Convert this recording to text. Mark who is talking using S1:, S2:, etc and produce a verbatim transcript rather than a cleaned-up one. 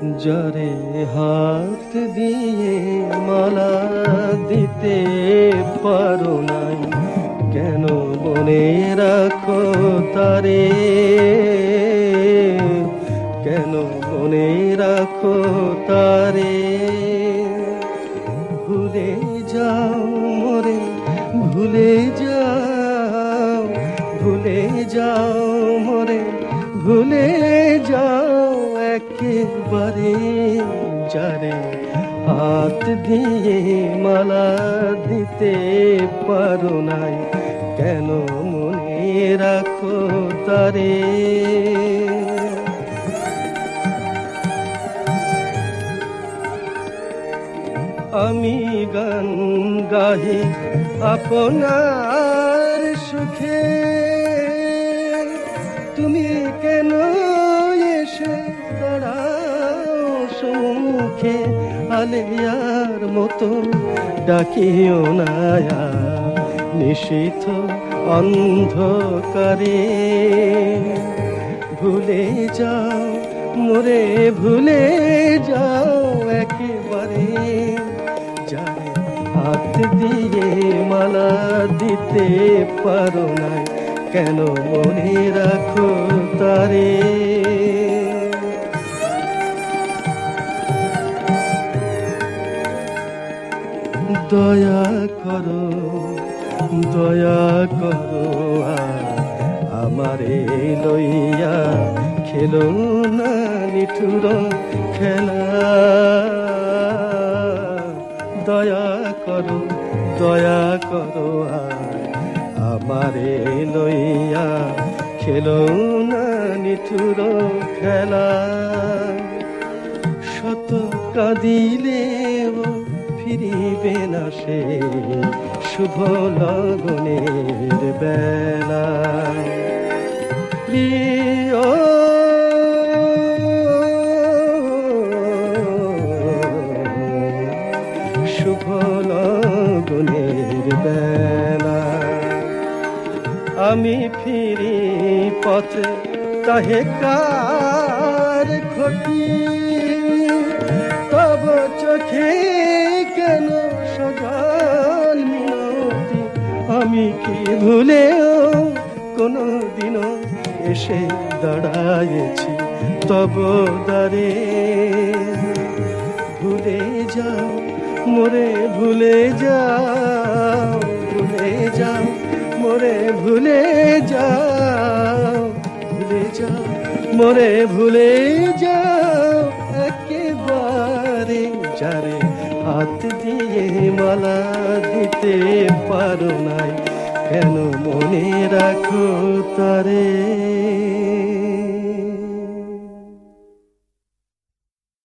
S1: যারে হাত দিয়ে মালা দিতে পারো নাই, কেন মনে রাখো তারে, কেন মনে রাখো তারে। ভুলে যাও মোরে, ভুলে যাও, ভুলে যাও মোরে, ভুলে যাও একেবারে। যারে হাত দিয়ে মালা দিতে পারো নাই, কেন মনে রাখো তারে। আমি গান গাহি আপনার সুখে, তুমি কেন এসে দাঁড়াও সুখে। আলেয়ার মতো ডাকিও না নিশীথ অন্ধকারে। ভুলে যাও মোরে, ভুলে যাও একেবারে। যারে হাত দিয়ে মালা দিতে পারো নাই, কেন মনে রাখো তারে। দয়া করো, দয়া করো আমারে লইয়া, খেলো না নিঠুর খেলা। দয়া করো, দয়া করো আমারে লইয়া, খেলো না নিঠুর খেলা। শত কাঁদিলেও ফিরিবে না সে শুভ লগনের বেলা। প্রিয় শুভ লগনের বেলা। আমি ফিরি পথে তাহে কার ক্ষতি, তব চোখে কেন সজল মিনতি। আমি কি ভুলেও কোনো দিনও এসে দাঁড়ায়েছি তব দ্বারে। ভুলে যাও মোরে, ভুলে যাও, ভুলে যাও মোরে, ভুলে যাও, ভুলে যাও মোরে, ভুলে যাও একেবারে। যারে হাত দিয়ে মালা দিতে পারো নাই, কেন মনে রাখো তারে।